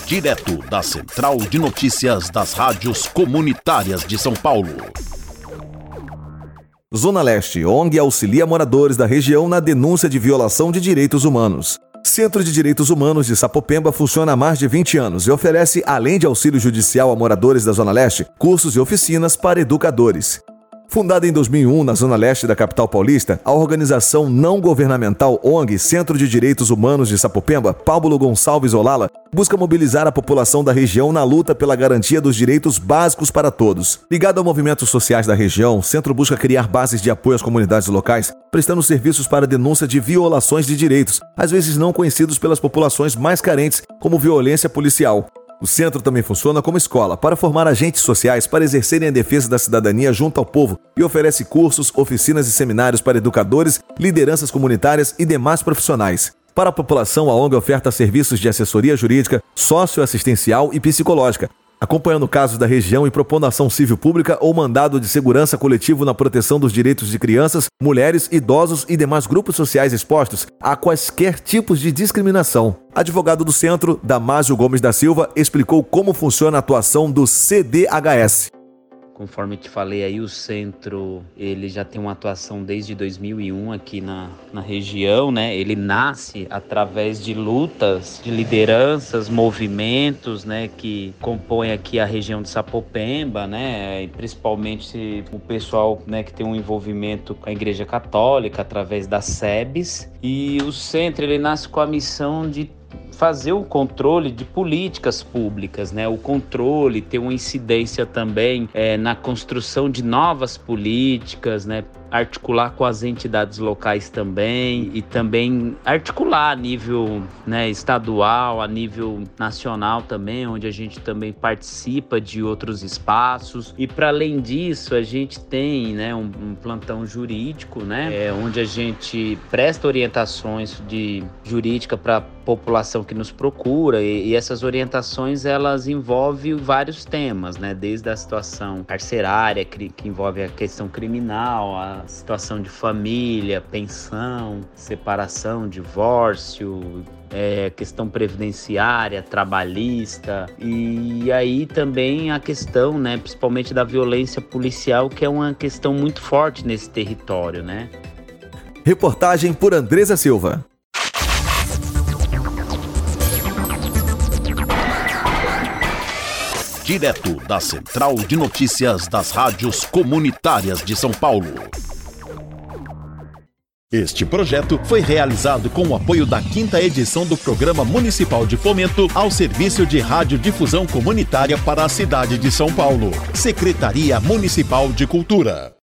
Direto da Central de Notícias das Rádios Comunitárias de São Paulo. Zona Leste, ONG auxilia moradores da região na denúncia de violação de direitos humanos. Centro de Direitos Humanos de Sapopemba funciona há mais de 20 anos e oferece, além de auxílio judicial a moradores da Zona Leste, cursos e oficinas para educadores. Fundada em 2001 na Zona Leste da capital paulista, a organização não governamental ONG Centro de Direitos Humanos de Sapopemba, Pablo Gonçalves Olala, busca mobilizar a população da região na luta pela garantia dos direitos básicos para todos. Ligado a movimentos sociais da região, o centro busca criar bases de apoio às comunidades locais, prestando serviços para denúncia de violações de direitos, às vezes não conhecidos pelas populações mais carentes, como violência policial. O centro também funciona como escola para formar agentes sociais para exercerem a defesa da cidadania junto ao povo e oferece cursos, oficinas e seminários para educadores, lideranças comunitárias e demais profissionais. Para a população, a ONG oferta serviços de assessoria jurídica, socioassistencial e psicológica, acompanhando casos da região e propondo ação civil pública ou mandado de segurança coletivo na proteção dos direitos de crianças, mulheres, idosos e demais grupos sociais expostos a quaisquer tipos de discriminação. Advogado do centro, Damásio Gomes da Silva, explicou como funciona a atuação do CDHS. Conforme te falei aí, o centro ele já tem uma atuação desde 2001 aqui na região, né? Ele nasce através de lutas, de lideranças, movimentos, né? Que compõem aqui a região de Sapopemba, né? E principalmente o pessoal, né? Que tem um envolvimento com a Igreja Católica através das SEBs. E o centro ele nasce com a missão de fazer o controle de políticas públicas, né? O controle, ter uma incidência também na construção de novas políticas, né? Articular com as entidades locais também e também articular a nível, né, estadual, a nível nacional também, onde a gente também participa de outros espaços. E para além disso, a gente tem, né, um plantão jurídico, né, onde a gente presta orientações de jurídica para a população que nos procura e essas orientações elas envolvem vários temas, né, desde a situação carcerária que envolve a questão criminal, a situação de família, pensão, separação, divórcio, questão previdenciária, trabalhista e aí também a questão, né, principalmente da violência policial, que é uma questão muito forte nesse território, né? Reportagem por Andresa Silva. Direto da Central de Notícias das Rádios Comunitárias de São Paulo. Este projeto foi realizado com o apoio da 5ª edição do Programa Municipal de Fomento ao Serviço de Radiodifusão Comunitária para a cidade de São Paulo. Secretaria Municipal de Cultura.